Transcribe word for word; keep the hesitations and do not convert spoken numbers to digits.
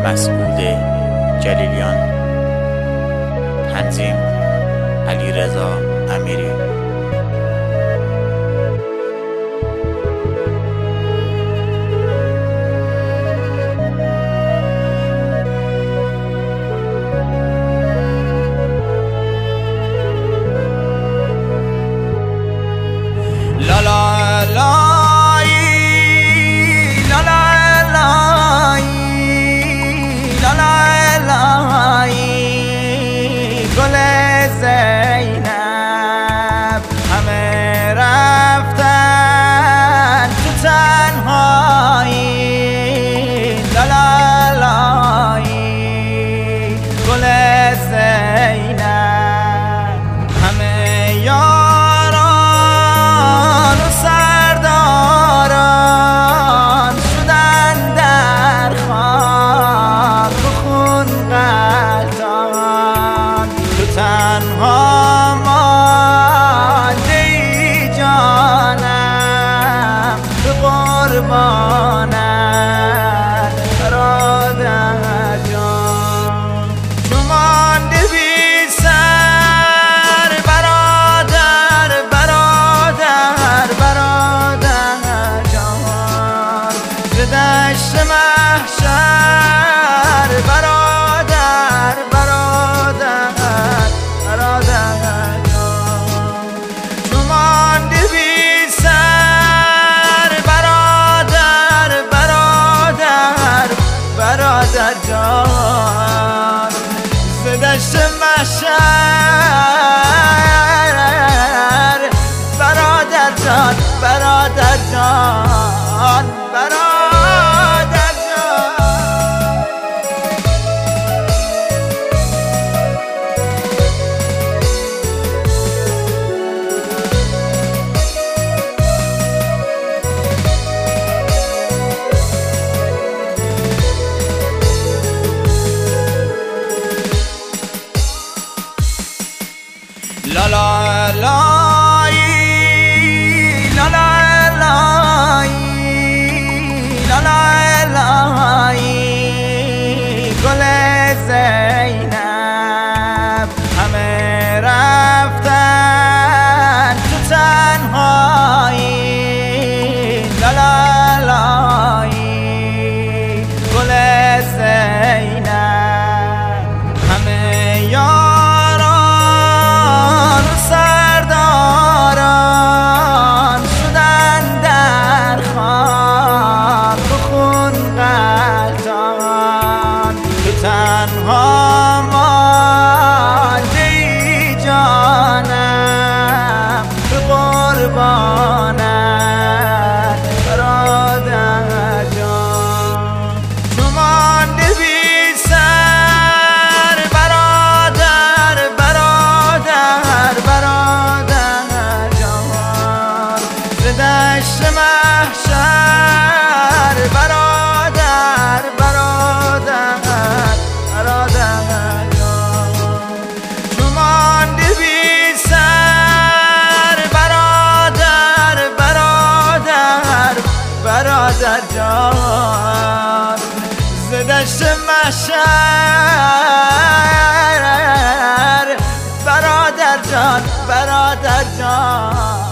مسعود جلیلیان. تنظیم علیرضا امیری. لا لا لای لا لا لای لا لا لای گل زینب همه رفتن تو تنهایی. لا لا لای گل زینب همه یاران و سرداران شدن در خاک و خون غلطان. تو تنها مانده ای جانم تو قربانت برادر جان. تو مانده بی سر برادر برادر برادر جان. ز دشت محشر برادر برادر برادر جان. تو مانده بی سر برادر برادر برادر جان. ز دشت محشر برادر جان برادر جان برادر جان. لا لا لای لا لا لای لا لا لای گل زینب همه رفتن تو تنهایی. لا لا لای گل زینب همه یاران و سرداران شدن در خاک و خون غلطان. تو تنها مانده ای جانم تو قربانت برادر جان. تو مانده بی سر برادر برادر برادر جان. ز دشت محشر برادر برادر برادر جان. تو مانده بی سر برادر برادر برادر جان. ز دشت محشر برادر جان برادر جان